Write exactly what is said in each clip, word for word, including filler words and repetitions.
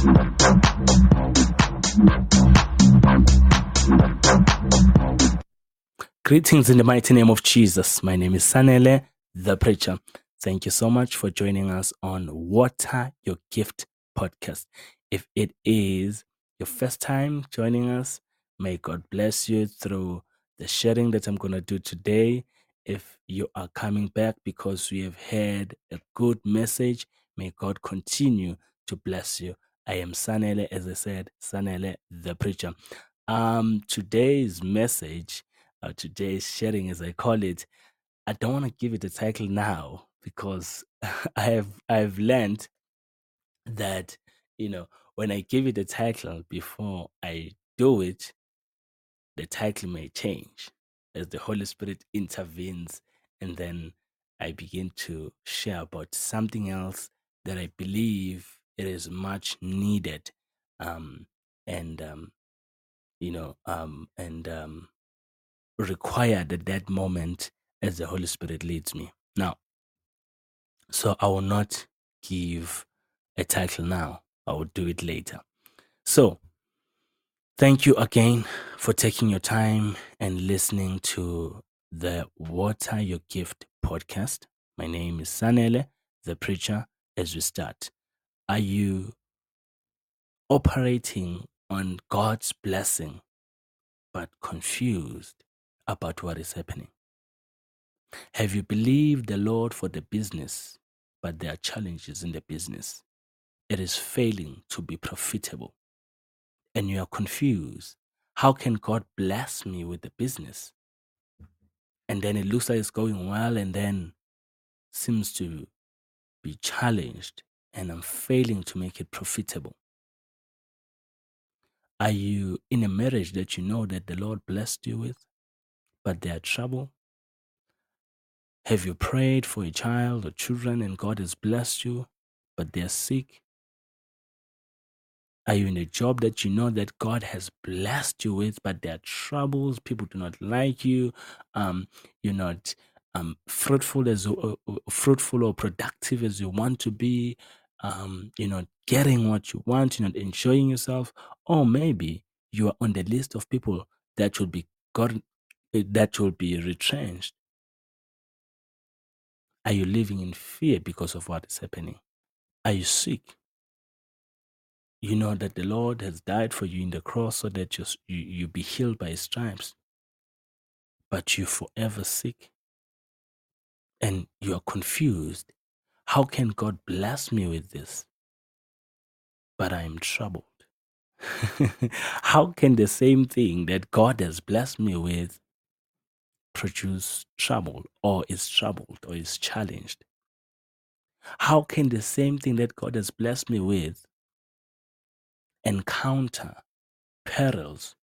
Greetings in the mighty name of Jesus. My name is Sanele, the preacher. Thank you so much for joining us on Water Your Gift podcast. If it is your first time joining us, may God bless you through the sharing that I'm going to do today. If you are coming back because we have heard a good message, may God continue to bless you. I am Sanele, as I said, Sanele, the preacher. Um, today's message uh, today's sharing, as I call it, I don't want to give it a title now because I have I've learned that you know when I give it a title before I do it, the title may change as the Holy Spirit intervenes, and then I begin to share about something else that I believe it is much needed, um, and um, you know, um, and um, required at that moment as the Holy Spirit leads me. Now, so I will not give a title now. I will do it later. So, thank you again for taking your time and listening to the Water Your Gift podcast. My name is Sanele, the preacher. As we start, are you operating on God's blessing but confused about what is happening? Have you believed the Lord for the business, but there are challenges in the business? It is failing to be profitable, and you are confused. How can God bless me with the business? And then it looks like it's going well, and then seems to be challenged, and I'm failing to make it profitable. Are you in a marriage that you know that the Lord blessed you with, but there are trouble? Have you prayed for a child or children and God has blessed you, but they're sick? Are you in a job that you know that God has blessed you with, but there are troubles? People do not like you. Um, you're not um, fruitful as uh, uh, fruitful or productive as you want to be. Um, you're not getting what you want. You're not enjoying yourself, or maybe you are on the list of people that will be God, that will be retrenched. Are you living in fear because of what is happening? Are you sick? You know that the Lord has died for you in the cross so that you, you, you be healed by his stripes, but you're forever sick and you are confused. How can God bless me with this, but I am troubled? How can the same thing that God has blessed me with produce trouble or is troubled or is challenged? How can the same thing that God has blessed me with encounter perils?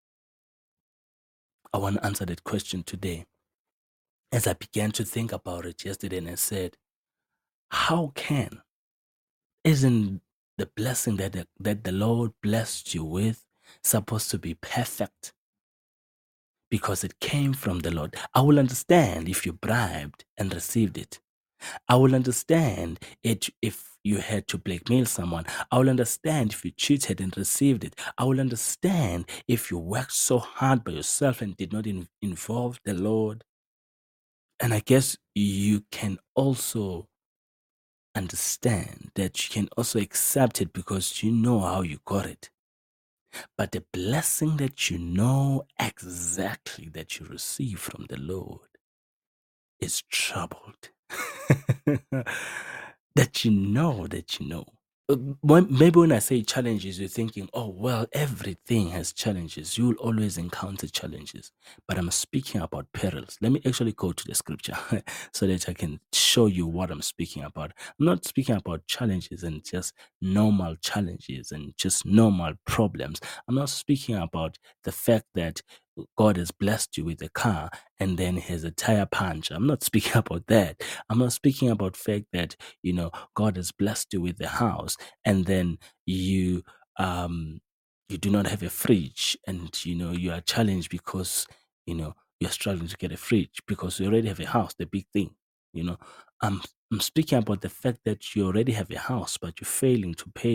I want to answer that question today. As I began to think about it yesterday, and I said, how can, isn't the blessing that the, that the Lord blessed you with supposed to be perfect? Because it came from the Lord. I will understand if you bribed and received it. I will understand it if you had to blackmail someone. I will understand if you cheated and received it. I will understand if you worked so hard by yourself and did not in- involve the Lord. And I guess you can also understand that you can also accept it because you know how you got it. But the blessing that you know exactly that you receive from the Lord is troubled. That you know that you know. Uh, when- Maybe when I say challenges, you're thinking, oh, well, everything has challenges. You will always encounter challenges. But I'm speaking about perils. Let me actually go to the scripture so that I can show you what I'm speaking about. I'm not speaking about challenges and just normal challenges and just normal problems. I'm not speaking about the fact that God has blessed you with a car and then has a tire punch. I'm not speaking about that. I'm not speaking about fact that, you know, God has blessed you with a house and then you um you do not have a fridge and you know you are challenged because you know you're struggling to get a fridge because you already have a house, the big thing. You know, I'm I'm speaking about the fact that you already have a house but you're failing to pay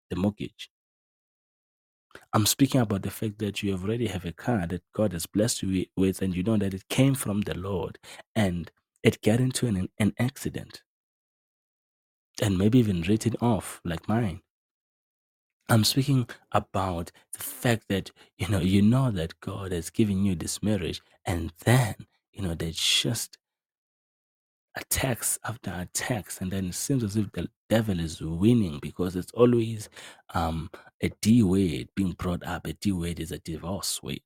the mortgage. I'm speaking about the fact that you already have a car that God has blessed you with, and you know that it came from the Lord, and it got into an, an accident and maybe even written off like mine. I'm speaking about the fact that, you know, you know that God has given you this marriage, and then, you know, there's just attacks after attacks, and then it seems as if the devil is winning because it's always um, a D word being brought up. A D word is a divorce word.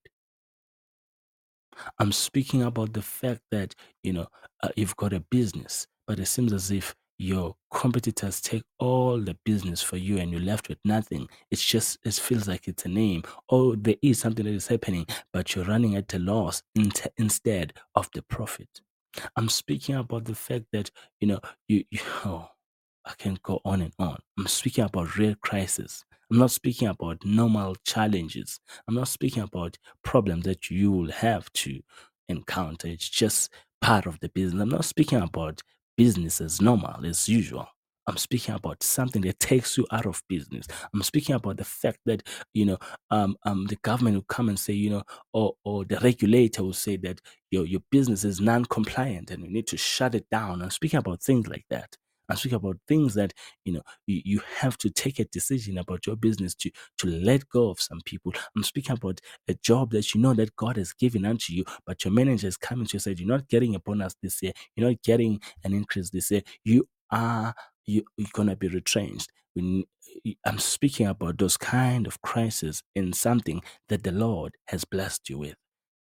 I'm speaking about the fact that, you know, uh, you've got a business, but it seems as if your competitors take all the business for you and you're left with nothing. It's just, it feels like it's a name. Oh, there is something that is happening, but you're running at a loss in instead of the profit. I'm speaking about the fact that, you know, you, you oh, I can go on and on. I'm speaking about real crisis. I'm not speaking about normal challenges. I'm not speaking about problems that you will have to encounter. It's just part of the business. I'm not speaking about business as normal, as usual. I'm speaking about something that takes you out of business. I'm speaking about the fact that, you know, um, um, the government will come and say, you know, or, or the regulator will say that your, your business is non-compliant and you need to shut it down. I'm speaking about things like that. I'm speaking about things that, you know, you, you have to take a decision about your business to to let go of some people. I'm speaking about a job that you know that God has given unto you, but your manager is coming to you and said, you're not getting a bonus this year, you're not getting an increase this year, you are you, you're gonna be retrenched. We, I'm speaking about those kind of crises in something that the Lord has blessed you with.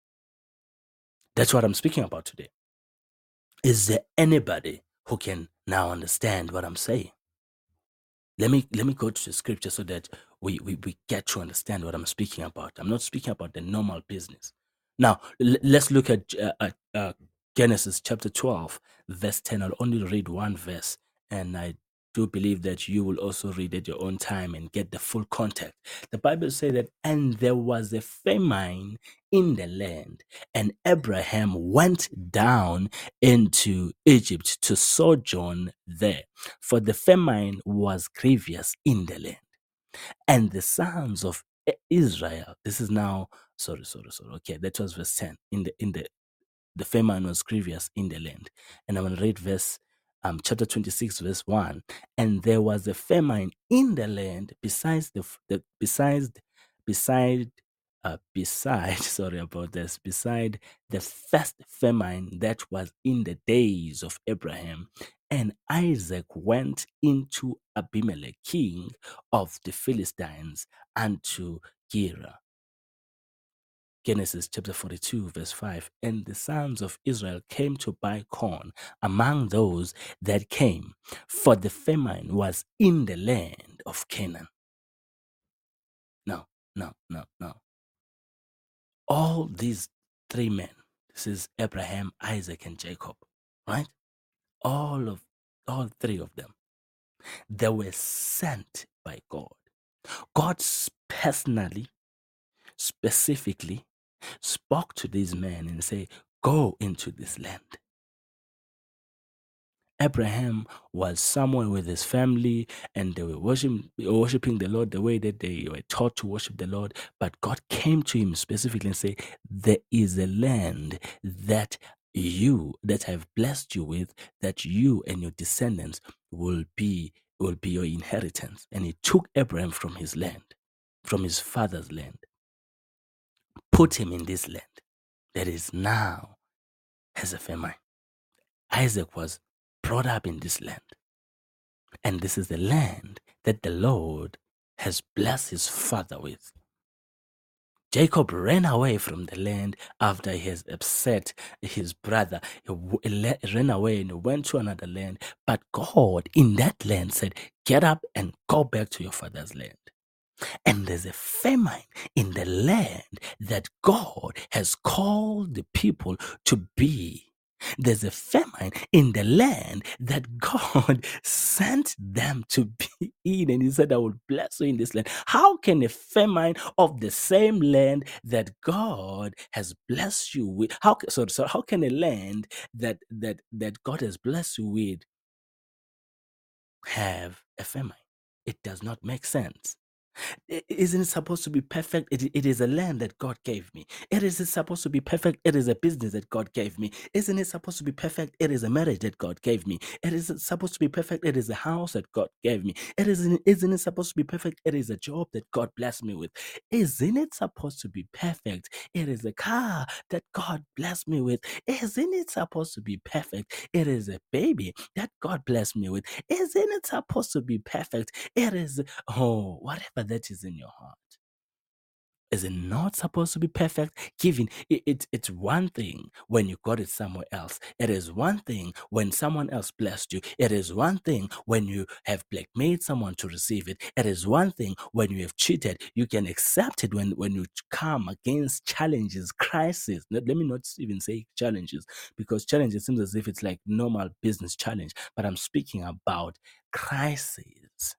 That's what I'm speaking about today. Is there anybody who can now understand what I'm saying? Let me let me go to the scripture so that we, we, we get to understand what I'm speaking about. I'm not speaking about the normal business. Now, l- let's look at uh, uh, uh, Genesis chapter twelve, verse ten. I'll only read one verse, and I do believe that you will also read at your own time and get the full context. The Bible says that, and there was a famine in the land, and Abraham went down into Egypt to sojourn there, for the famine was grievous in the land. And the sons of Israel, this is now, sorry, sorry, sorry. Okay, that was verse ten. In the in the the famine was grievous in the land. And I'm going to read verse, um, chapter twenty-six, verse one. And there was a famine in the land besides the, the besides, beside, uh, beside, sorry about this, beside the first famine that was in the days of Abraham. And Isaac went into Abimelech, king of the Philistines, unto Gerar. Genesis chapter forty-two, verse five. And the sons of Israel came to buy corn among those that came, for the famine was in the land of Canaan. Now, now, now, now. All these three men, this is Abraham, Isaac, and Jacob, right? All of all three of them, they were sent by God. God personally, specifically spoke to these men and say, go into this land. Abraham was somewhere with his family and they were worshiping, worshiping the Lord the way that they were taught to worship the Lord. But God came to him specifically and said, there is a land that you, that I've blessed you with, that you and your descendants will be, will be your inheritance. And he took Abraham from his land, from his father's land, put him in this land that is now has a famine. Isaac was brought up in this land. And this is the land that the Lord has blessed his father with. Jacob ran away from the land after he has upset his brother. He ran away and went to another land. But God in that land said, get up and go back to your father's land. And there's a famine in the land that God has called the people to be. There's a famine in the land that God sent them to be in. And he said, I will bless you in this land. How can a famine of the same land that God has blessed you with, how, so, so how can a land that, that, that God has blessed you with have a famine? It does not make sense. I- Isn't it supposed to be perfect? It, it is a land that God gave me. It is supposed to be perfect. It is a business that God gave me. Isn't it supposed to be perfect? It is a marriage that God gave me. It is supposed to be perfect. It is a house that God gave me. It isn't, isn't it supposed to be perfect? It is a job that God blessed me with. Isn't it supposed to be perfect? It is a car that God blessed me with. Isn't it supposed to be perfect? It is a baby that God blessed me with. Isn't it supposed to be perfect? It is, oh, whatever that is in your heart. Is it not supposed to be perfect? Giving, it, it, it's one thing when you got it somewhere else. It is one thing when someone else blessed you. It is one thing when you have blackmailed someone to receive it. It is one thing when you have cheated. You can accept it when, when you come against challenges, crises. Let let me not even say challenges, because challenges seems as if it's like normal business challenge. But I'm speaking about crises.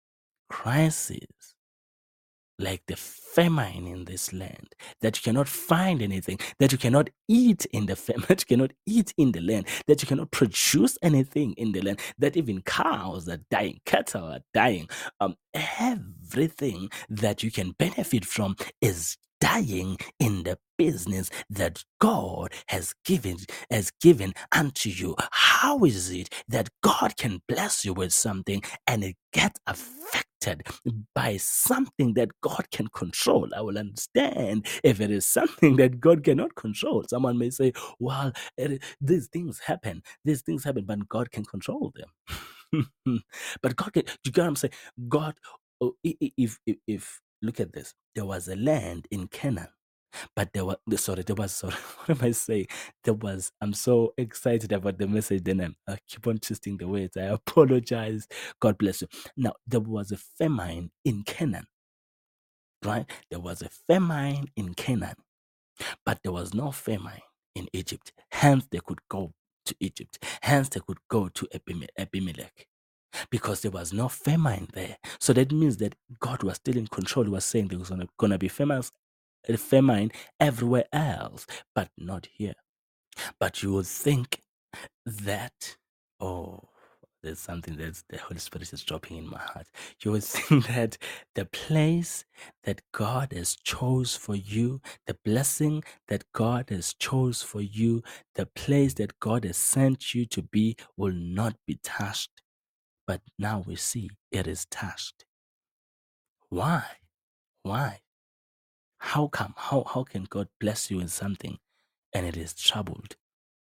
Crises like the famine in this land, that you cannot find anything, that you cannot eat in the famine, that you cannot eat in the land, that you cannot produce anything in the land, that even cows are dying, cattle are dying, um, everything that you can benefit from is dying in the business that God has given has given unto you. How is it that God can bless you with something and it gets affected by something that God can control? I will understand if it is something that God cannot control. Someone may say, well, it, these things happen, these things happen, but God can control them. But God can, you get what I'm saying? God, oh, i- i- if, if, if, look at this, there was a land in Canaan. But there was, sorry, there was, sorry, what am I saying? There was, I'm so excited about the message, then I'm, I keep on twisting the words. I apologize. God bless you. Now, there was a famine in Canaan, right? There was a famine in Canaan, but there was no famine in Egypt. Hence, they could go to Egypt. Hence, they could go to Abime- Abimelech, because there was no famine there. So that means that God was still in control. He was saying there was going to be famines, a famine everywhere else, but not here. But you would think that, oh, there's something that the Holy Spirit is dropping in my heart. You would think that the place that God has chose for you, the blessing that God has chose for you, the place that God has sent you to be will not be touched. But now we see it is touched. Why? Why? How come? How, how can God bless you in something and it is troubled?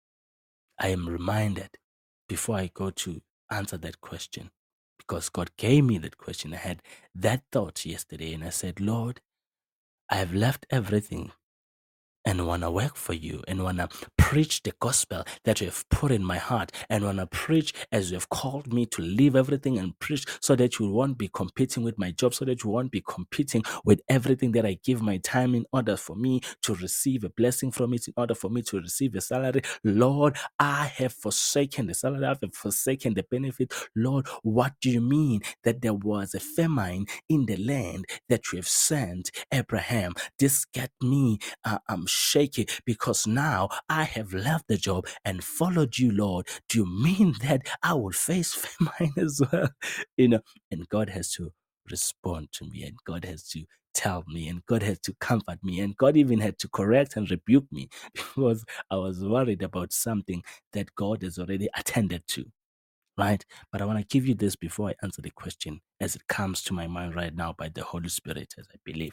I am reminded before I go to answer that question, because God gave me that question. I had that thought yesterday and I said, Lord, I have left everything and want to work for you and want to preach the gospel that you have put in my heart and want to preach as you have called me to leave everything and preach, so that you won't be competing with my job, so that you won't be competing with everything that I give my time in order for me to receive a blessing from it, in order for me to receive a salary. Lord, I have forsaken the salary, I have forsaken the benefit. Lord, what do you mean that there was a famine in the land that you have sent Abraham? This get me uh, I'm shaky, because now I have left the job and followed you, Lord. Do you mean that I will face famine as well? You know, and God has to respond to me, and God has to tell me, and God has to comfort me, and God even had to correct and rebuke me because I was worried about something that God has already attended to. Right? But I want to give you this before I answer the question, as it comes to my mind right now by the Holy Spirit, as I believe.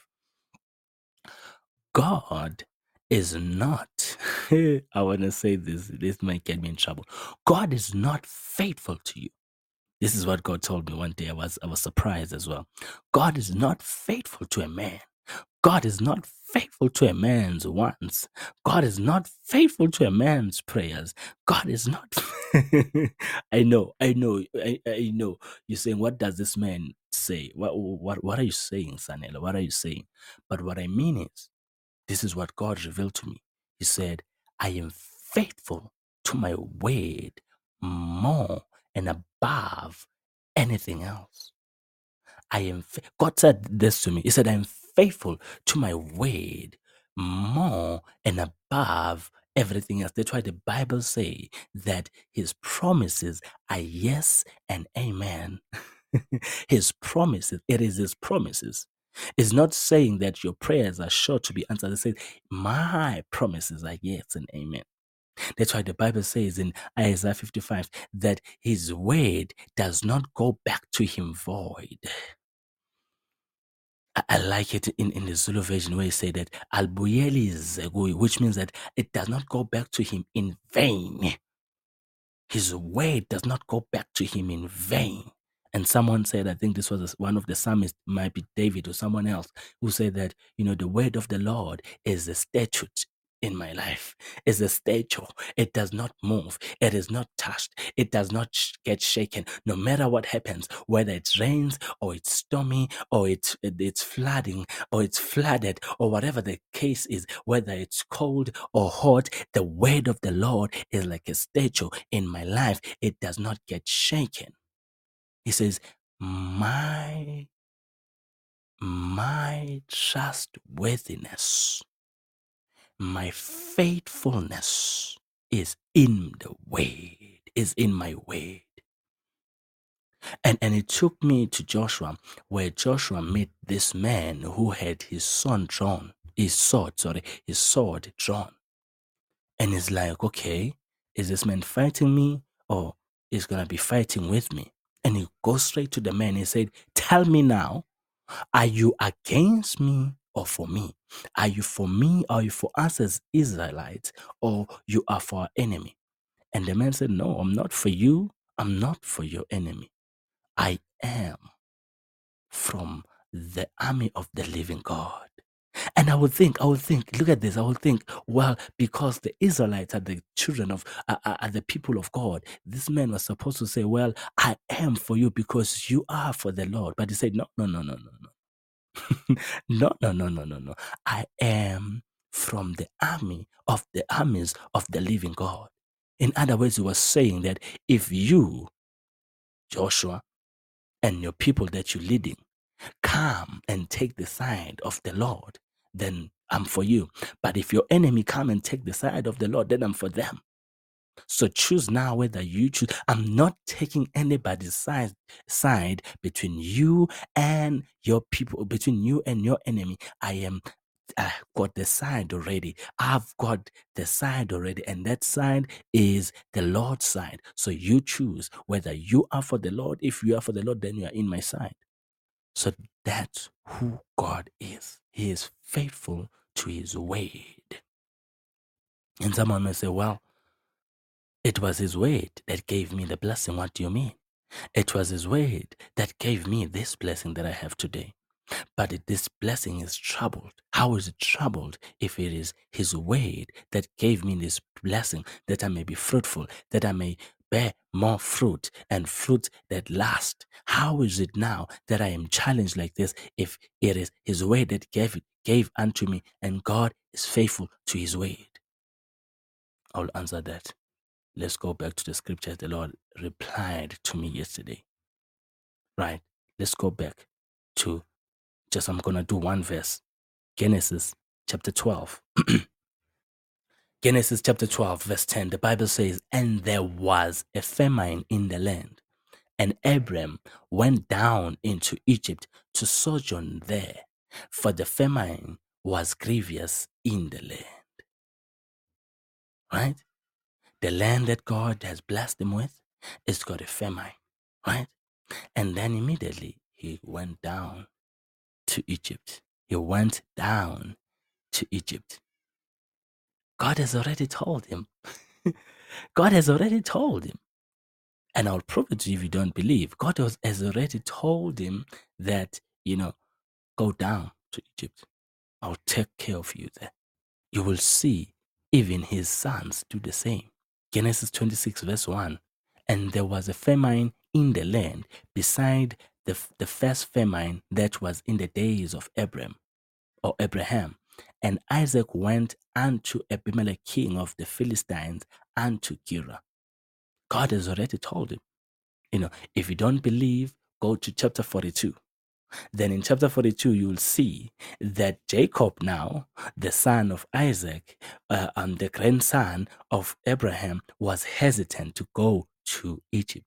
God is not, I want to say this, this might get me in trouble. God is not faithful to you. This is what God told me one day. I was, I was surprised as well. God is not faithful to a man. God is not faithful to a man's wants. God is not faithful to a man's prayers. God is not. I know, I know, I, I know. You're saying, what does this man say? What, what, what are you saying, Sanela? What are you saying? But what I mean is, this is what God revealed to me. He said, I am faithful to my word more and above anything else. I am, fa- God said this to me. He said, I am faithful to my word more and above everything else. That's why the Bible say that his promises are yes and amen. His promises, it is his promises. It's not saying that your prayers are sure to be answered. It says, my promises are yes and amen. That's why the Bible says in Isaiah fifty-five that his word does not go back to him void. I, I like it in, in the Zulu version where he said that Albuyeli Zegui, which means that it does not go back to him in vain. His word does not go back to him in vain. And someone said, I think this was one of the psalmists, might be David or someone else, who said that, you know, the word of the Lord is a statute in my life, is a statue. It does not move. It is not touched. It does not sh- get shaken. No matter what happens, whether it rains or it's stormy or it's, it's flooding or it's flooded or whatever the case is, whether it's cold or hot, the word of the Lord is like a statue in my life. It does not get shaken. He says, my, my trustworthiness, my faithfulness is in the word, is in my word. And, and it took me to Joshua, where Joshua met this man who had his son drawn, his sword, sorry, his sword drawn. And it's like, okay, is this man fighting me or is going to be fighting with me? And he goes straight to the man. He said, tell me now, are you against me or for me? Are you for me or are you for us as Israelites or you are for our enemy? And the man said, no, I'm not for you. I'm not for your enemy. I am from the army of the living God. And I would think, I would think, look at this, I would think, well, because the Israelites are the children of, are, are the people of God, this man was supposed to say, well, I am for you because you are for the Lord. But he said, no, no, no, no, no, no. no, no, no, no, no, no. I am from the army of the armies of the living God. In other words, he was saying that if you, Joshua, and your people that you're leading, come and take the side of the Lord, then I'm for you. But if your enemy come and take the side of the Lord, then I'm for them. So choose now whether you choose. I'm not taking anybody's side, side between you and your people, between you and your enemy. I am I've got the side already. I've got the side already, and that side is the Lord's side. So you choose whether you are for the Lord. If you are for the Lord, then you are in my side. So that's who God is. He is faithful to his word. And someone may say, well, it was his word that gave me the blessing. What do you mean? It was his word that gave me this blessing that I have today. But it, this blessing is troubled. How is it troubled if it is his word that gave me this blessing, that I may be fruitful, that I may bear more fruit and fruit that last? How is it now that I am challenged like this if it is his word that gave it, gave unto me, and God is faithful to his word? I'll answer that. Let's go back to the scriptures the Lord replied to me yesterday. Right? Let's go back to just, I'm going to do one verse. Genesis chapter twelve. Genesis chapter twelve, verse ten. The Bible says, and there was a famine in the land, and Abram went down into Egypt to sojourn there, for the famine was grievous in the land. Right? The land that God has blessed him with, it's got a famine. Right? And then immediately he went down to Egypt. He went down to Egypt. God has already told him. God has already told him. And I'll prove it to you if you don't believe. God has already told him that, you know, go down to Egypt. I'll take care of you there. You will see even his sons do the same. Genesis twenty-six, verse one. And there was a famine in the land beside the, the first famine that was in the days of Abram or Abraham. And Isaac went unto Abimelech, king of the Philistines, unto Gerar. God has already told him. You know, if you don't believe, go to chapter forty-two. Then in chapter forty-two, you will see that Jacob now, the son of Isaac, uh, um, the grandson of Abraham, was hesitant to go to Egypt.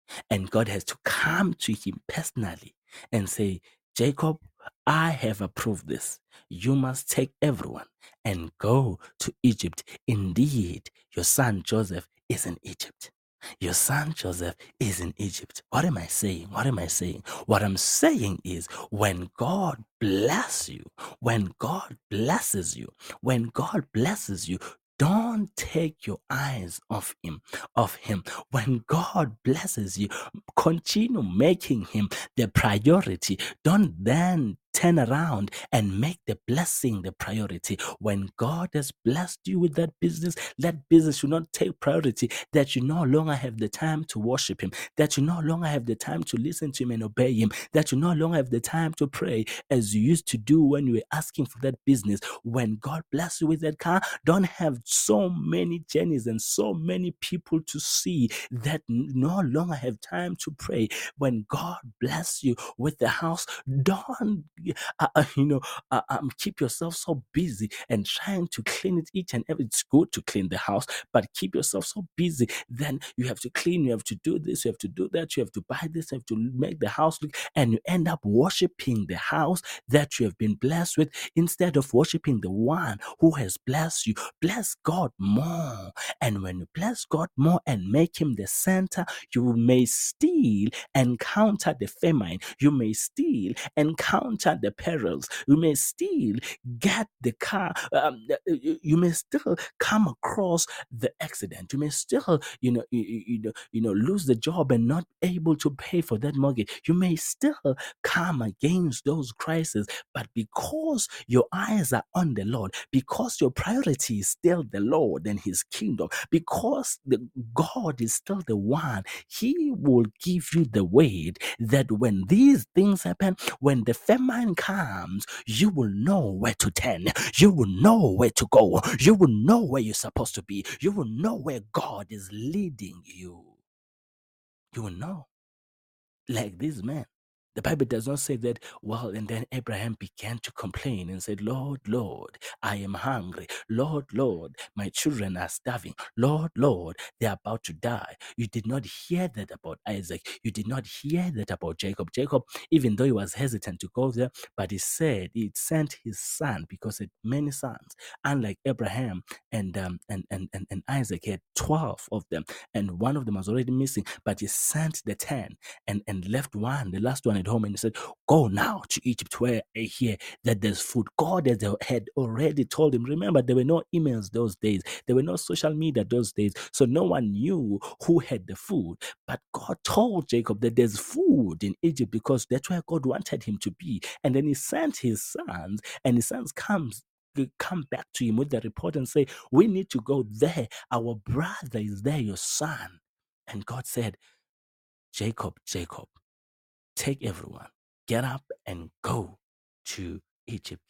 And God has to come to him personally and say, Jacob, I have approved this. You must take everyone and go to Egypt. Indeed, your son Joseph is in Egypt. Your son Joseph is in Egypt. What am I saying? What am I saying? What I'm saying is when God bless you, when God blesses you, when God blesses you, don't take your eyes off him, of him. When God blesses you, continue making him the priority. Don't then turn around and make the blessing the priority. When God has blessed you with that business, that business should not take priority, that you no longer have the time to worship him, that you no longer have the time to listen to him and obey him, that you no longer have the time to pray as you used to do when you were asking for that business. When God bless you with that car, don't have so many journeys and so many people to see that no longer have time to pray. When God bless you with the house, don't uh, uh, you know uh, um, keep yourself so busy and trying to clean it each and every. It's good to clean the house, but keep yourself so busy. Then you have to clean, you have to do this, you have to do that, you have to buy this, you have to make the house look, and you end up worshiping the house that you have been blessed with instead of worshiping the one who has blessed you. Bless God more. And when you bless God more and make him the center, you may still encounter the famine. You may still encounter the perils. You may still get the car. Um, you, you may still come across the accident. You may still, you know, you, you, you know, you know, lose the job and not able to pay for that mortgage. You may still come against those crises, but because your eyes are on the Lord, because your priority is still the Lord and his kingdom, because the God is still the one, he will give you the weight that when these things happen, when the famine comes, you will know where to turn, you will know where to go, you will know where you're supposed to be, you will know where God is leading you. You will know. Like this man. The Bible does not say that, well, and then Abraham began to complain and said, Lord, Lord, I am hungry. Lord, Lord, my children are starving. Lord, Lord, they are about to die. You did not hear that about Isaac. You did not hear that about Jacob. Jacob, even though he was hesitant to go there, but he said he sent his son because he had many sons. Unlike Abraham and, um, and, and, and, and Isaac, he had twelve of them, and one of them was already missing, but he sent the ten and, and left one, the last one at home, and he said, go now to Egypt where I hear that there's food. God had already told him. Remember, there were no emails those days. There were no social media those days. So no one knew who had the food. But God told Jacob that there's food in Egypt because that's where God wanted him to be. And then he sent his sons, and his sons comes come back to him with the report and say, we need to go there. Our brother is there, your son. And God said, Jacob, Jacob, take everyone, get up and go to Egypt.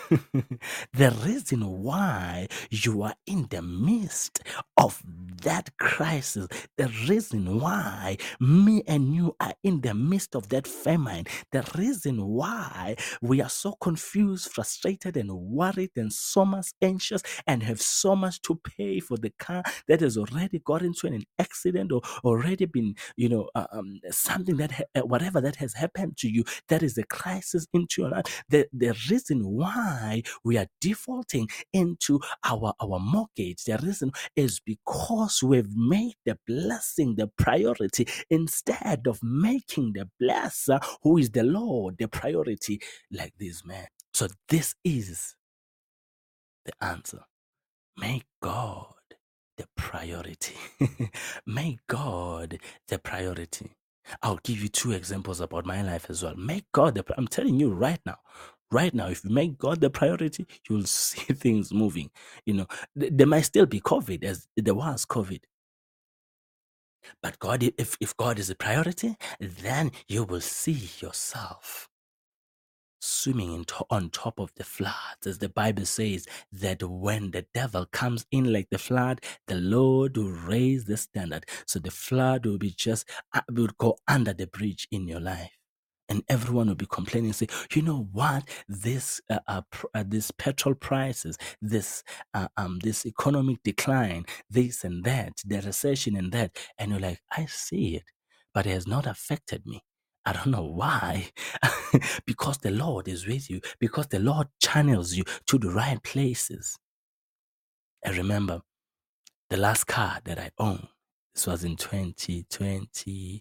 The reason why you are in the midst of that crisis, the reason why me and you are in the midst of that famine, the reason why we are so confused, frustrated, and worried, and so much anxious, and have so much to pay for the car that has already got into an accident or already been, you know, uh, um, something that, ha- whatever that has happened to you, that is a crisis into your life. The, the reason why we are defaulting into our, our mortgage, the reason is because we've made the blessing the priority instead of making the blesser, who is the Lord, the priority, like this man. So this is the answer. Make God the priority. Make God the priority. I'll give you two examples about my life as well. Make God the I'm telling you right now. Right now, if you make God the priority, you'll see things moving. You know, th- there might still be COVID, as there was COVID. But God, if, if God is a priority, then you will see yourself swimming in to- on top of the floods, as the Bible says that when the devil comes in like the flood, the Lord will raise the standard. So the flood will be just uh, will go under the bridge in your life. And everyone will be complaining, say, you know what, this uh, uh, pr- uh, this petrol prices, this uh, um this economic decline, this and that, the recession and that, and you're like, I see it. but it has not affected me. I don't know why. Because the Lord is with you, because the Lord channels you to the right places. I remember the last car that I owned. This was in twenty twenty.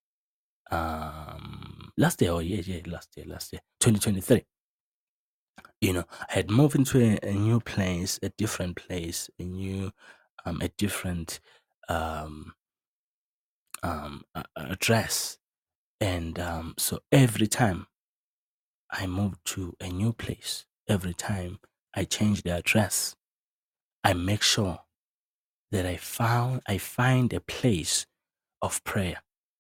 Um, last year, oh yeah, yeah, last year, last year, twenty twenty-three. You know, I had moved into a, a new place, a different place, a new, um, a different, um, um, a- a- address, and um, so every time I moved to a new place, every time I change the address, I make sure that I found, I find a place of prayer.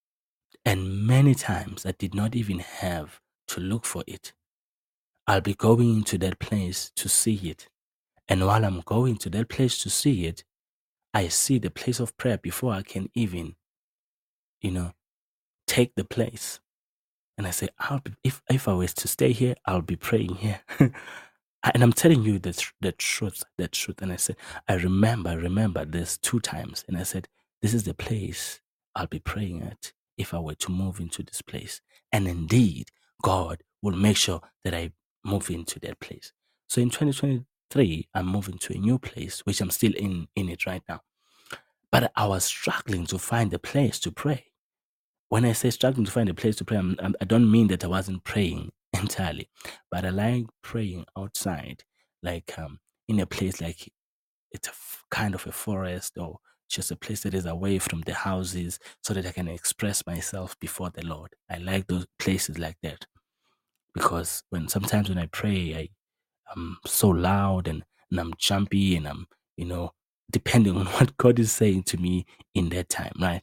And many times I did not even have to look for it. I'll be going into that place to see it. And while I'm going to that place to see it, I see the place of prayer before I can even, you know, take the place. And I say, I'll be, if, if I was to stay here, I'll be praying here. And I'm telling you the, tr- the truth, the truth. And I said, I remember, I remember this two times. And I said, this is the place I'll be praying at if I were to move into this place. And indeed, God will make sure that I move into that place. So in twenty twenty-three, I'm moving to a new place, which I'm still in, in it right now. But I was struggling to find a place to pray. When I say struggling to find a place to pray, I'm, I'm, I don't mean that I wasn't praying entirely, but I like praying outside, like um, in a place like it's a f- kind of a forest or just a place that is away from the houses so that I can express myself before the Lord. I like those places like that because when sometimes when I pray, I, I'm so loud and, and I'm jumpy and I'm, you know, depending on what God is saying to me in that time, right?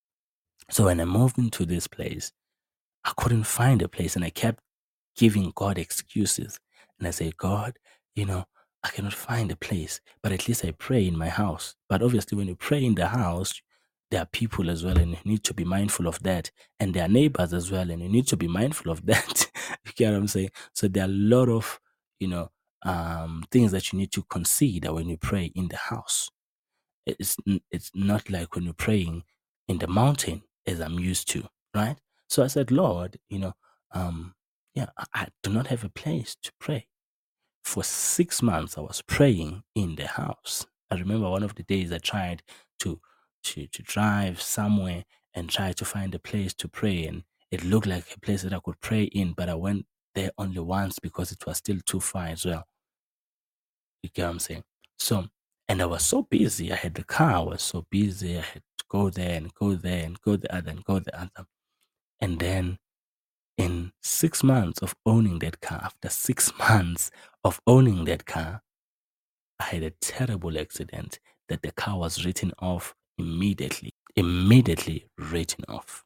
So when I moved into this place, I couldn't find a place and I kept giving God excuses. And I say, God, you know, I cannot find a place, but at least I pray in my house. But obviously, when you pray in the house, there are people as well, and you need to be mindful of that. And there are neighbors as well, and you need to be mindful of that. You get what I'm saying? So there are a lot of, you know, um, things that you need to consider when you pray in the house. It's n- it's not like when you're praying in the mountain as I'm used to, right? So I said, Lord, you know, um, yeah, I, I do not have a place to pray. For six months, I was praying in the house. I remember one of the days I tried to to to drive somewhere and try to find a place to pray, and it looked like a place that I could pray in, but I went there only once because it was still too far as well. You get what I'm saying? So, and I was so busy. I had the car. I was so busy. I had to go there and go there and go the other and go the other. And then in six months of owning that car, after six months of owning that car, I had a terrible accident that the car was written off immediately. Immediately written off.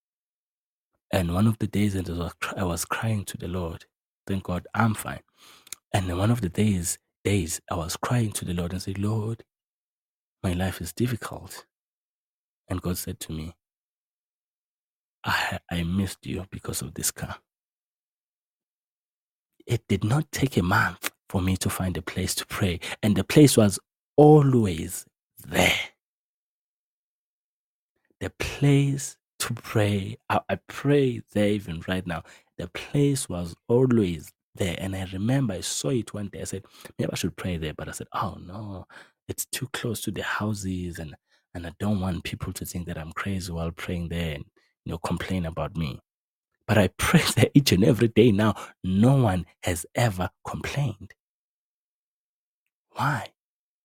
And one of the days that I was, cry- I was crying to the Lord, thank God I'm fine. And then one of the days, days I was crying to the Lord and said, Lord, my life is difficult. And God said to me, I, I missed you because of this car. It did not take a month for me to find a place to pray. And the place was always there. The place to pray, I, I pray there even right now. The place was always there. And I remember I saw it one day. I said, maybe I should pray there. But I said, oh no, it's too close to the houses. And, and I don't want people to think that I'm crazy while praying there and, you know, complain about me. But I pray there each and every day now. No one has ever complained. Why?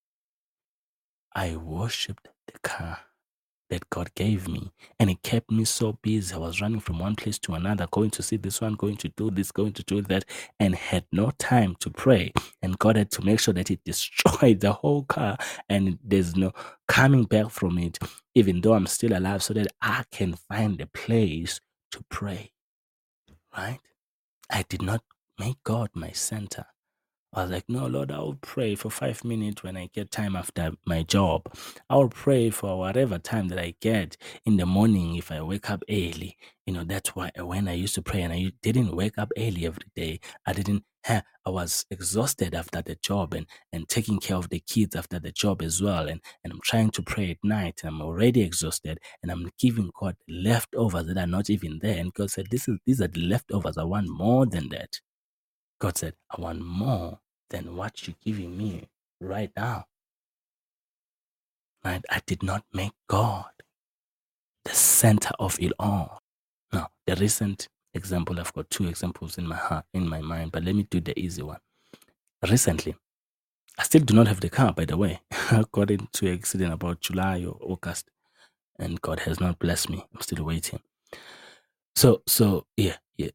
I worshipped the car that God gave me, and it kept me so busy. I was running from one place to another, going to see this one, going to do this, going to do that, and had no time to pray. And God had to make sure that it destroyed the whole car and there's no coming back from it, even though I'm still alive, so that I can find a place to pray. Right? I did not make God my center. I was like, no, Lord, I will pray for five minutes when I get time after my job. I will pray for whatever time that I get in the morning if I wake up early. You know, that's why when I used to pray and I didn't wake up early every day, I didn't eh, I was exhausted after the job and, and taking care of the kids after the job as well. And, and I'm trying to pray at night and I'm already exhausted and I'm giving God leftovers that are not even there. And God said, this is, these are the leftovers. I want more than that. God said, I want more than what you're giving me right now. Right? I did not make God the center of it all. Now, the recent example, I've got two examples in my heart, in my mind, but let me do the easy one. Recently, I still do not have the car, by the way. I got into an accident about July or August, and God has not blessed me. I'm still waiting. So, so yeah, yeah.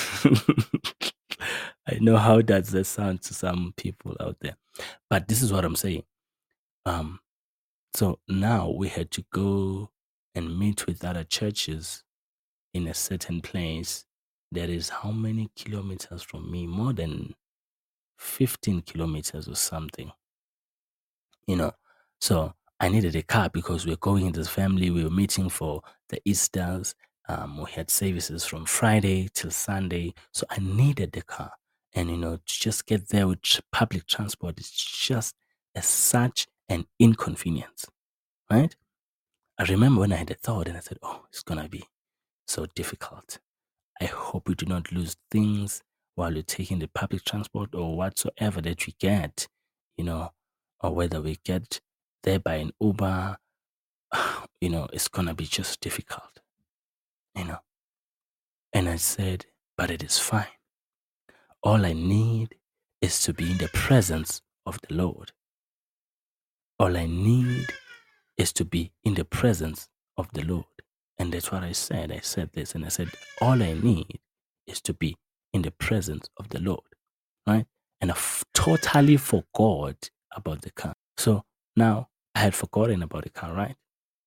I know how does that sound to some people out there, but this is what I'm saying. Um, so now we had to go and meet with other churches in a certain place that is how many kilometers from me? More than fifteen kilometers or something, you know. So I needed a car because we were going as a family. We were meeting for the Easters. Um, we had services from Friday till Sunday. So I needed the car. And, you know, to just get there with tr- public transport is just a, such an inconvenience, right? I remember when I had a thought and I said, oh, it's going to be so difficult. I hope we do not lose things while you're taking the public transport or whatsoever that we get, you know, or whether we get there by an Uber, you know, it's going to be just difficult, you know. And I said, but it is fine. All I need is to be in the presence of the Lord. All I need is to be in the presence of the Lord. And that's what I said. I said this and I said, all I need is to be in the presence of the Lord. Right? And I f- totally forgot about the car. So now I had forgotten about the car, right?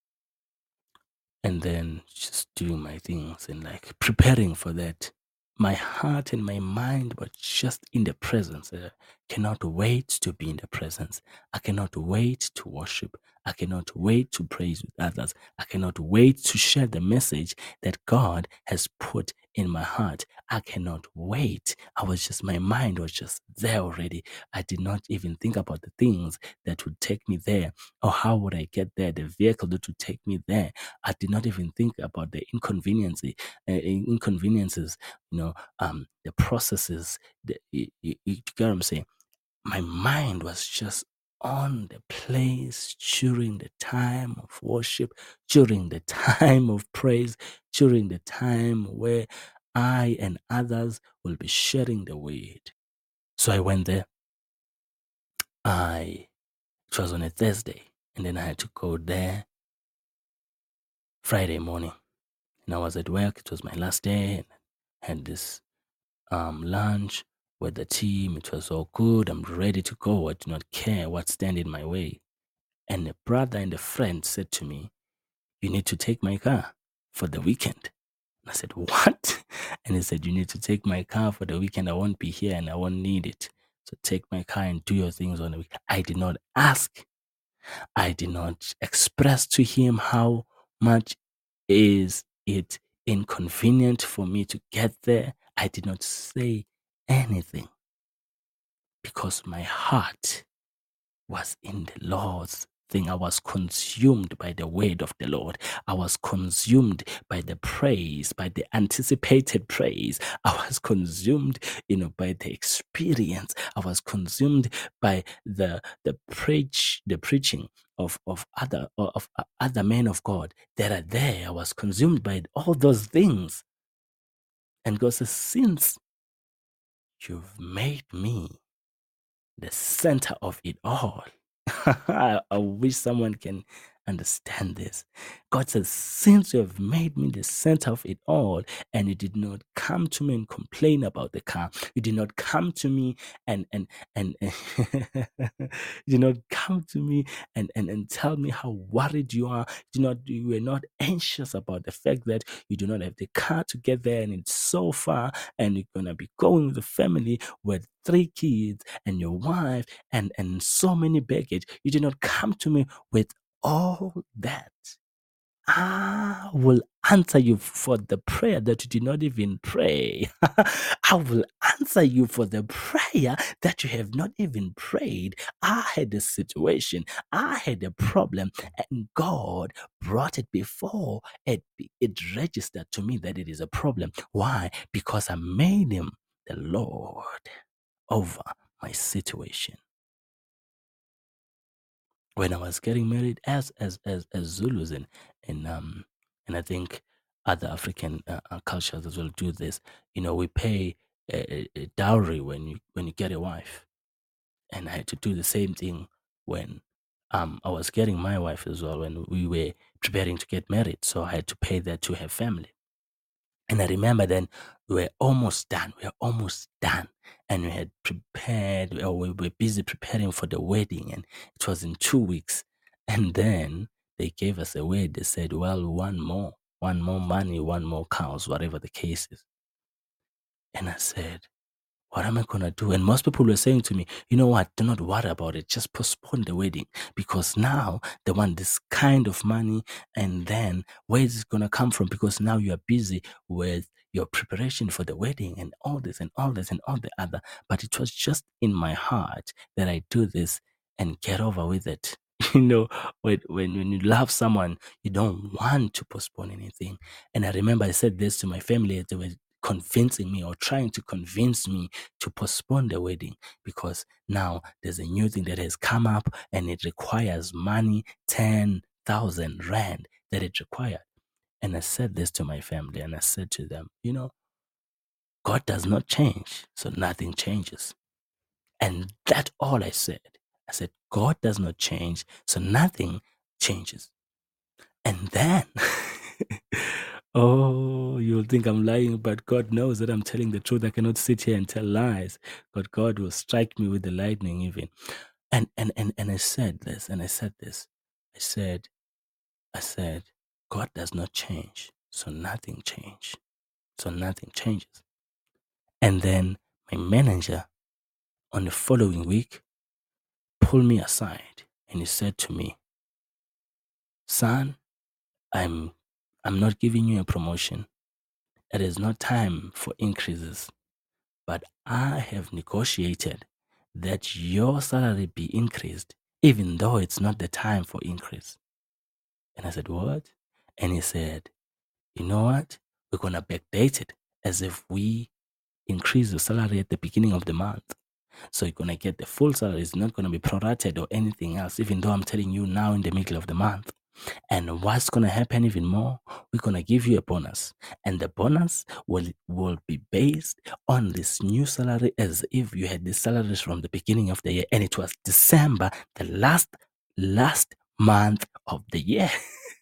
And then just doing my things and like preparing for that. My heart and my mind were just in the presence. I cannot wait to be in the presence. I cannot wait to worship. I cannot wait to praise with others. I cannot wait to share the message that God has put in my heart. I cannot wait. I was just, my mind was just there already. I did not even think about the things that would take me there or how would I get there, the vehicle that would take me there. I did not even think about the inconvenience, uh, inconveniences, you know, um, the processes. The, you, you, you get what I'm saying? My mind was just on the place during the time of worship, during the time of praise, during the time where I and others will be sharing the word. So I went there. I it was on a Thursday, and then I had to go there Friday morning. And I was at work. It was my last day, and I had this um, lunch with the team. It was all good. I'm ready to go. I do not care what stand in my way. And a brother and a friend said to me, you need to take my car for the weekend. And I said, what? And he said, you need to take my car for the weekend. I won't be here and I won't need it. So take my car and do your things on the weekend. I did not ask. I did not express to him how much is it inconvenient for me to get there. I did not say anything because my heart was in the Lord's thing. I was consumed by the word of the Lord. I was consumed by the praise, by the anticipated praise. I was consumed, you know, by the experience. I was consumed by the the preach, the preaching of of other of other men of God that are there. I was consumed by all those things. And God says, since you've made me the center of it all. I wish someone can understand this. God says, since you have made me the center of it all, and you did not come to me and complain about the car, you did not come to me and and and you did not come to me and, and and tell me how worried you are. You not you were not anxious about the fact that you do not have the car to get there and it's so far, and you're gonna be going with the family with three kids and your wife and and so many baggage. You did not come to me with all that. I will answer you for the prayer that you did not even pray. I will answer you for the prayer that you have not even prayed. I had a situation, I had a problem, and God brought it before it, it registered to me that it is a problem. Why? Because I made Him the Lord over my situation. When I was getting married, as as as, as Zulus and and um and I think other African uh, uh, cultures as well do this. You know, we pay a, a, a dowry when you when you get a wife, and I had to do the same thing when um I was getting my wife as well when we were preparing to get married. So I had to pay that to her family. And I remember then we were almost done. We were almost done. And we had prepared, or we were busy preparing for the wedding. And it was in two weeks. And then they gave us a word. They said, well, one more, one more money, one more cows, whatever the case is. And I said, what am I going to do? And most people were saying to me, you know what? Do not worry about it. Just postpone the wedding because now they want this kind of money. And then where is it going to come from? Because now you are busy with your preparation for the wedding and all this and all this and all the other. But it was just in my heart that I do this and get over with it. You know, when, when, when you love someone, you don't want to postpone anything. And I remember I said this to my family. They were convincing me or trying to convince me to postpone the wedding because now there's a new thing that has come up and it requires money, ten thousand rand that it required. And I said this to my family and I said to them, you know, God does not change, so nothing changes. And that's all I said. I said, God does not change, so nothing changes. And then, oh, you'll think I'm lying, but God knows that I'm telling the truth. I cannot sit here and tell lies. But God will strike me with the lightning even. And and and and I said this, and I said this. I said, I said, God does not change, so nothing change. So nothing changes. And then my manager on the following week pulled me aside and he said to me, son, I'm I'm not giving you a promotion. It is not time for increases, but I have negotiated that your salary be increased, even though it's not the time for increase. And I said, what? And he said, you know what? We're going to backdate it as if we increase the salary at the beginning of the month. So you're going to get the full salary. It's not going to be prorated or anything else, even though I'm telling you now in the middle of the month. And what's going to happen even more? We're going to give you a bonus. And the bonus will, will be based on this new salary as if you had the salaries from the beginning of the year. And it was December, the last, last month of the year.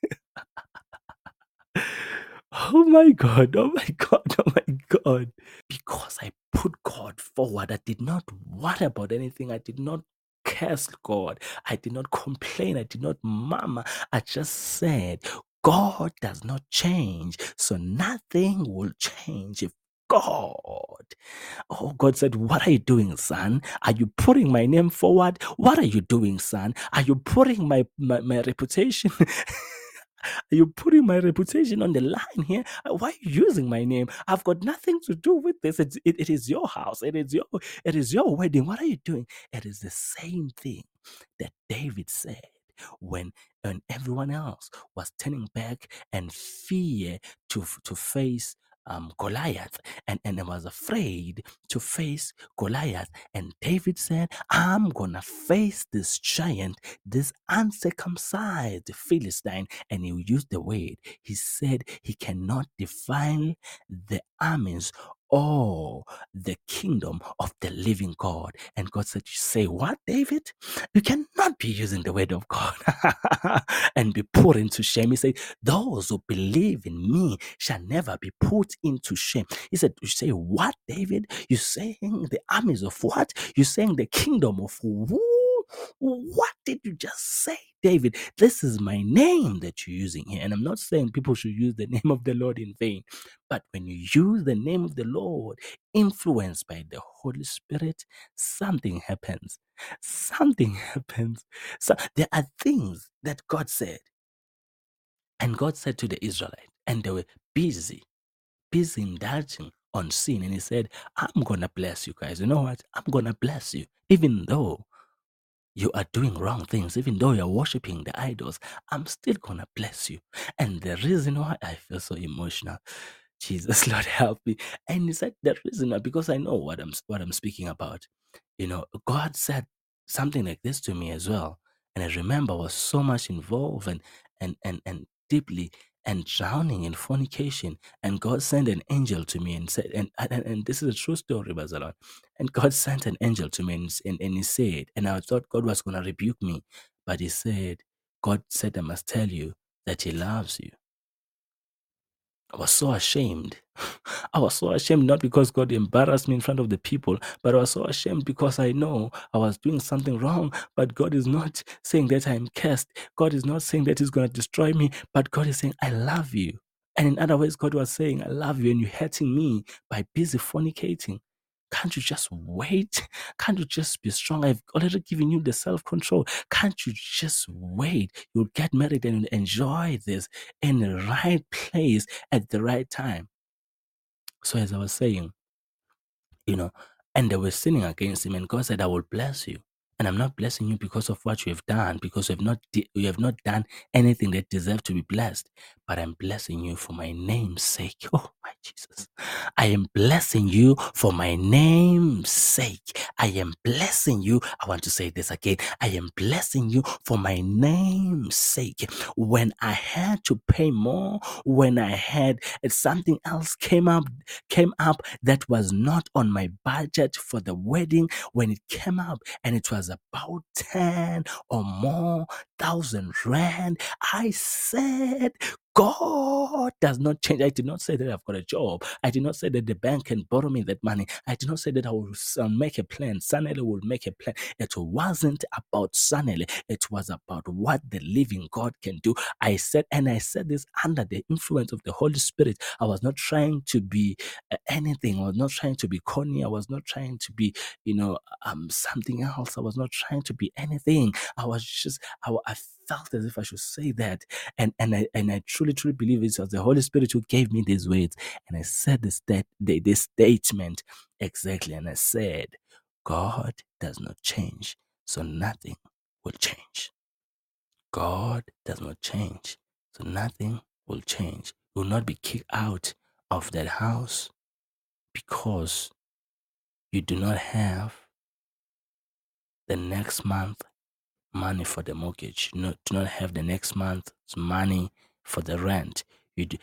Oh my God, oh my God, oh my God. Because I put God forward, I did not worry about anything. I did not curse God. I did not complain. I did not murmur. I just said, God does not change. So nothing will change if God. Oh, God said, what are you doing, son? Are you putting my name forward? What are you doing, son? Are you putting my, my, my reputation? Are you putting my reputation on the line here? Uh, Why are you using my name? I've got nothing to do with this. It's, it, it is your house. It is your it is your wedding. What are you doing? It is the same thing that David said when when everyone else was turning back and fear to to face um, Goliath and, and was afraid to face Goliath. And David said, I'm gonna face this giant, this uncircumcised Philistine. And he used the word. He said he cannot defile the armies or the kingdom of the living God. And God said, you say what, David? You cannot be using the word of God and be put into shame. He said, those who believe in me shall never be put into shame. He said, you say what, David? You're saying the armies of what? You're saying the kingdom of who? What did you just say, David? This is my name that you're using here. And I'm not saying people should use the name of the Lord in vain. But when you use the name of the Lord, influenced by the Holy Spirit, something happens. Something happens. So there are things that God said. And God said to the Israelites, and they were busy, busy indulging on sin. And he said, I'm going to bless you guys. You know what? I'm going to bless you. Even though you are doing wrong things, even though you're worshiping the idols, I'm still going to bless you. And the reason why I feel so emotional, Jesus, Lord, help me. And he said the reason why, because I know what I'm, what I'm speaking about. You know, God said something like this to me as well. And I remember I was so much involved and, and, and, and deeply and drowning in fornication. And God sent an angel to me and said, and, and, and this is a true story, Bazalon. And God sent an angel to me and, and, and he said, and I thought God was going to rebuke me, but he said, God said, I must tell you that he loves you. I was so ashamed. I was so ashamed, not because God embarrassed me in front of the people, but I was so ashamed because I know I was doing something wrong. But God is not saying that I'm cursed. God is not saying that he's going to destroy me, but God is saying, I love you. And in other words, God was saying, I love you, and you're hurting me by busy fornicating. Can't you just wait? Can't you just be strong? I've already given you the self-control. Can't you just wait? You'll get married and you'll enjoy this in the right place at the right time. So as I was saying, you know, and they were sinning against him, and God said, I will bless you. And I'm not blessing you because of what you have done, because you have not di- you have not done anything that deserves to be blessed. But I'm blessing you for my name's sake. Oh my Jesus. I am blessing you for my name's sake. I am blessing you. I want to say this again. I am blessing you for my name's sake. When I had to pay more, when I had something else came up, came up that was not on my budget for the wedding, when it came up and it was about ten or more thousand rand, I said, God does not change. I did not say that I've got a job. I did not say that the bank can borrow me that money. I did not say that I will uh, make a plan. Sanele will make a plan. It wasn't about Sanele. It was about what the living God can do. I said, and I said this under the influence of the Holy Spirit. I was not trying to be uh, anything. I was not trying to be corny. I was not trying to be, you know, um, something else. I was not trying to be anything. I was just, I, I felt as if I should say that. And and I and I truly, truly believe it was the Holy Spirit who gave me these words. And I said this, that, this statement exactly. And I said, God does not change, so nothing will change. God does not change, so nothing will change. You will not be kicked out of that house because you do not have the next month money for the mortgage. You do not have the next month's money for the rent. You do,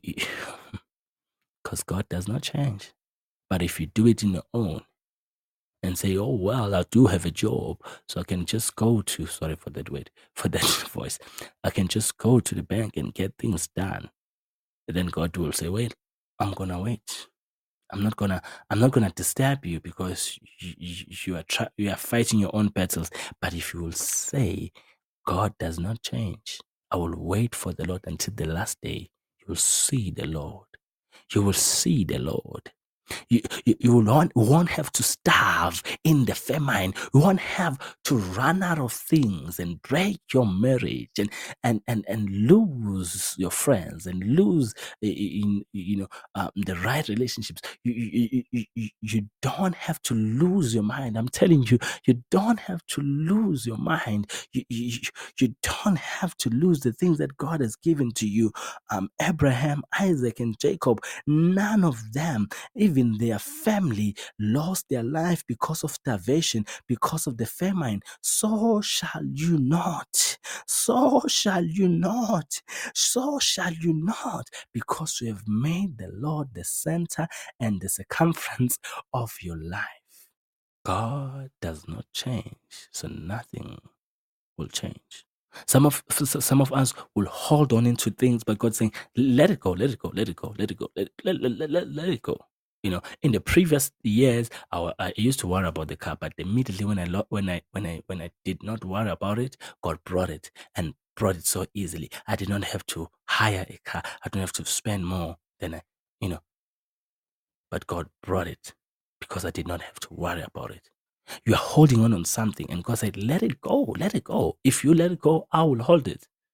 because God does not change. But if you do it in your own and say, oh, well, I do have a job, so I can just go to, sorry for that word, for that voice, I can just go to the bank and get things done. And then God will say, wait, I'm going to wait. I'm not gonna. I'm not gonna disturb you because you, you, you are try, you are fighting your own battles. But if you will say, God does not change, I will wait for the Lord until the last day. You will see the Lord. You will see the Lord. You, you, you won't, won't have to starve in the famine. You won't have to run out of things and break your marriage and and and, and lose your friends and lose in you know um, the right relationships. You, you, you, you, you don't have to lose your mind. I'm telling you, you don't have to lose your mind. You, you, you don't have to lose the things that God has given to you. Um, Abraham, Isaac, and Jacob, none of them, even their family, lost their life because of starvation, because of the famine. So shall you not. So shall you not. So shall you not, because you have made the Lord the center and the circumference of your life. God does not change, so nothing will change. Some of some of us will hold on into things, but God's saying, "Let it go, let it go, let it go, let it go, let let let, let, let, let it go." You know, in the previous years, I, I used to worry about the car, but immediately when I lo- when I when I when I did not worry about it, God brought it and brought it so easily. I did not have to hire a car. I don't have to spend more than I, you know, but God brought it because I did not have to worry about it. You are holding on on something, and God said, "Let it go, let it go. If you let it go, I will hold it."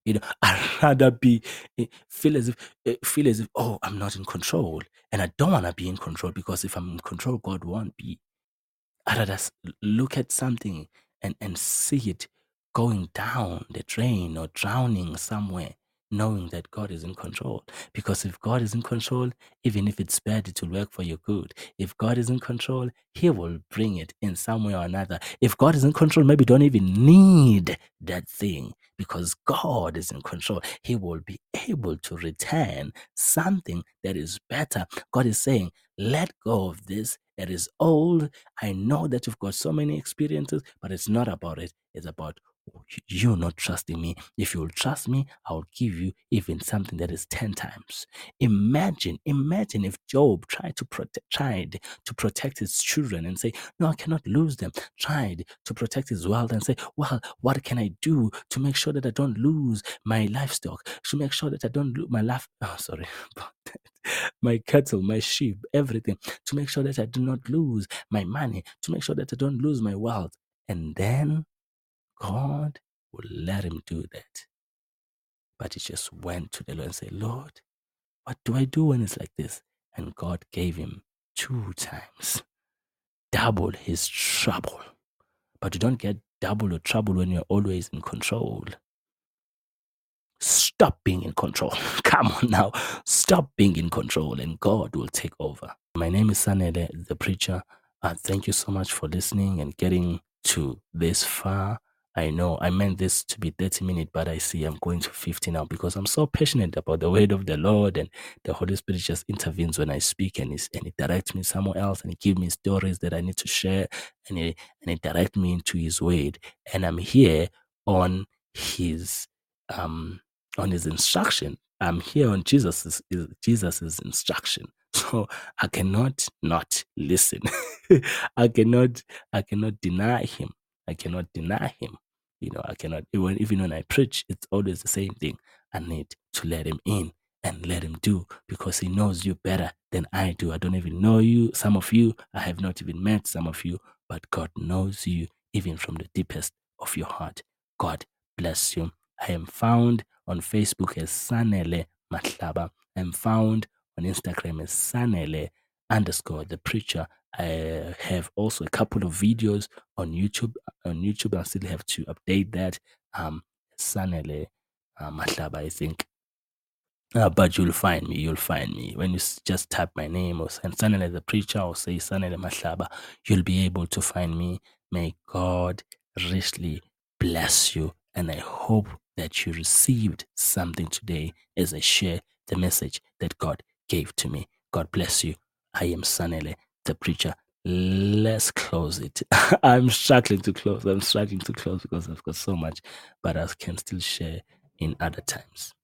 You know, I'd rather be eh, feel as if eh, feel as if, oh, I'm not in control, and I don't want to be in control, because if I'm in control, God won't be. I'd rather s- look at something and and see it going down the drain or drowning somewhere, knowing that God is in control. Because if God is in control, even if it's bad, it will work for your good. If God is in control, He will bring it in some way or another. If God is in control, maybe you don't even need that thing, because God is in control. He will be able to return something that is better. God is saying, let go of this. It is old. I know that you've got so many experiences, but it's not about it. It's about you not trusting me. If you'll trust me, I'll give you even something that is ten times. Imagine, imagine if Job tried to protect, tried to protect his children and say, no, I cannot lose them. Tried to protect his wealth and say, well, what can I do to make sure that I don't lose my livestock? To make sure that I don't lose my life. Oh, sorry. My cattle, my sheep, everything, to make sure that I do not lose my money, to make sure that I don't lose my wealth. And then God will let him do that. But he just went to the Lord and said, Lord, what do I do when it's like this? And God gave him two times, double his trouble. But you don't get double or trouble when you're always in control. Stop being in control. Come on now. Stop being in control, and God will take over. My name is Sanele, the preacher. Uh, thank you so much for listening and getting to this far. I know I meant this to be thirty minutes, but I see I'm going to fifty now, because I'm so passionate about the word of the Lord, and the Holy Spirit just intervenes when I speak, and, and He directs me somewhere else, and He gives me stories that I need to share, and He, and he directs me into His word. And I'm here on His um on His instruction. I'm here on Jesus's Jesus's instruction. So I cannot not listen. I cannot I cannot deny him. I cannot deny him. You know, I cannot even even when I preach, it's always the same thing. I need to let him in and let him do, because he knows you better than I do. I don't even know you. Some of you, I have not even met some of you, but God knows you even from the deepest of your heart. God bless you. I am found on Facebook as Sanele Matlaba. I'm found on Instagram as Sanele underscore the preacher. I have also a couple of videos on YouTube. On YouTube, I still have to update that. Um, Sanele uh, Matlaba, I think. Uh, but you'll find me. You'll find me when you s- just type my name or send Sanele the preacher or say Sanele Matlaba. You'll be able to find me. May God richly bless you, and I hope that you received something today as I share the message that God gave to me. God bless you. I am Sanele the preacher. Let's close it. I'm struggling to close. I'm struggling to close because I've got so much, but I can still share in other times.